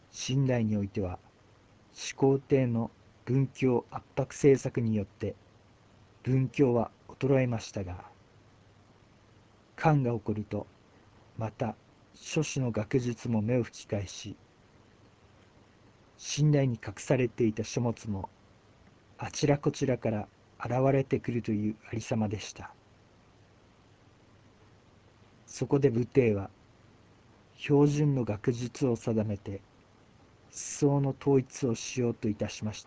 清代においては始皇帝の文教圧迫政策によって文教は衰えましたが、漢が起こるとまた諸子の学術も目を吹き返し、清代に隠されていた書物もあちらこちらから現れてくるというありさまでした。そこで武帝は標準の学術を定めて思想の統一をしようといたしまして、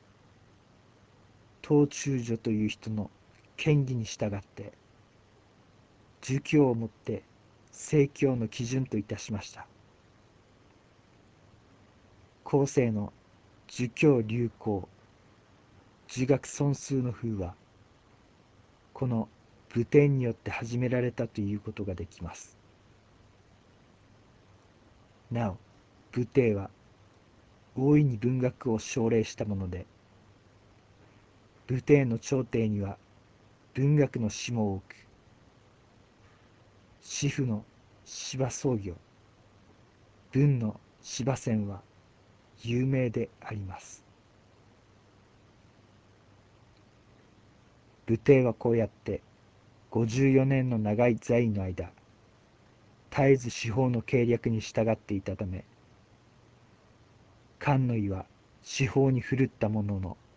東中女という人の権威に従って儒教をもって正教の基準といたしました。後世の儒教流行、儒学尊崇の風は、この武帝によって始められたということができます。なお、武帝は大いに文学を奨励したもので、武帝の朝廷には文学の詩も多く、詩賦の司馬僧侶、文の司馬遷は有名であります。武帝はこうやって54年の長い在位の間、絶えず司法の計略に従っていたため、漢の意は司法に振るったものの、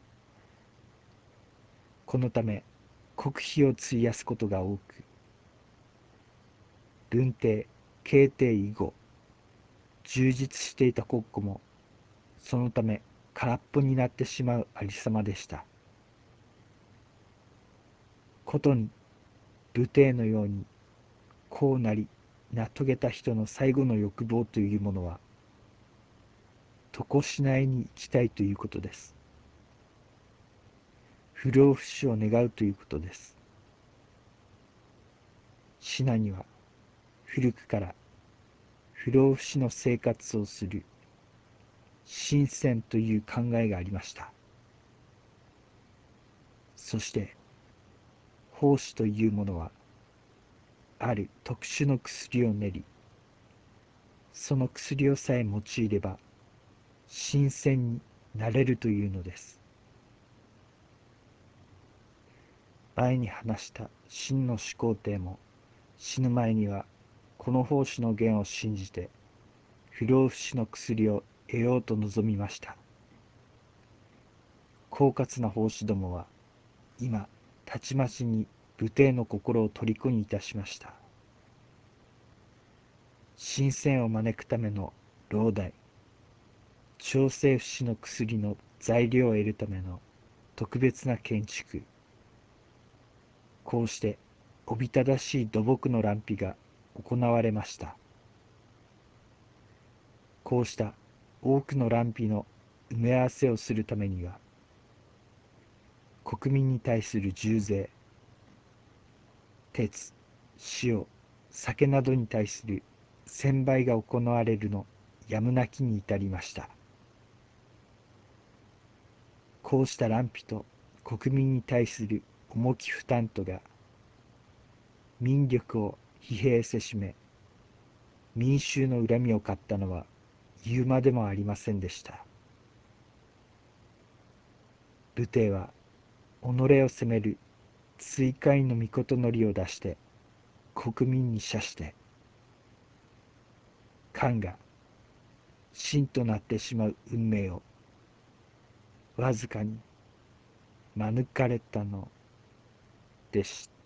このため国費を費やすことが多く、文帝、慶帝以後、充実していた国庫もそのため空っぽになってしまうありさまでした。ことに武帝のようにこうなり名遂げた人の最後の欲望というものは、常しないに生きたいということです。不老不死を願うということです。シナには古くから不老不死の生活をする神仙という考えがありました。そして法師というものはある特殊の薬を練り、その薬をさえ用いれば神仙になれるというのです。前に話した秦の始皇帝も死ぬ前にはこの法師の言を信じて不老不死の薬を得ようと望みました。狡猾な法師どもは今たちまちに武帝の心を虜にいたしました。神仙を招くための老代、調整不死の薬の材料を得るための特別な建築、こうしておびただしい土木の乱費が行われました。こうした多くの乱費の埋め合わせをするためには、国民に対する重税、鉄、塩、酒などに対する専売が行われるのやむなきに至りました。こうした乱費と国民に対する重き負担とが民力を疲弊せしめ、民衆の恨みを買ったのは言うまでもありませんでした。武帝は己を責める追戒の御事のりを出して国民に謝して、漢が秦となってしまう運命をわずかに免れたのでした。